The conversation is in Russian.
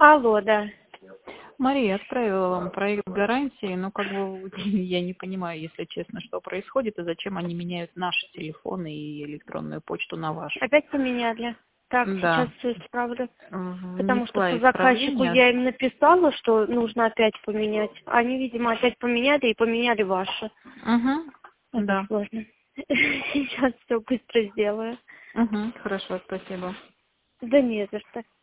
Алло, да. Мария, отправила вам проект гарантии, но как бы я не понимаю, если честно, что происходит и зачем они меняют наши телефоны и электронную почту на вашу. Опять поменяли. Так, сейчас Да, все исправлю. Потому что внесла по заказчику исправление. я им написала, что нужно опять поменять. Они, видимо, опять поменяли и поменяли ваши. Угу, Это да. сложно. Сейчас все быстро сделаю. Угу, хорошо, спасибо. Да не за что.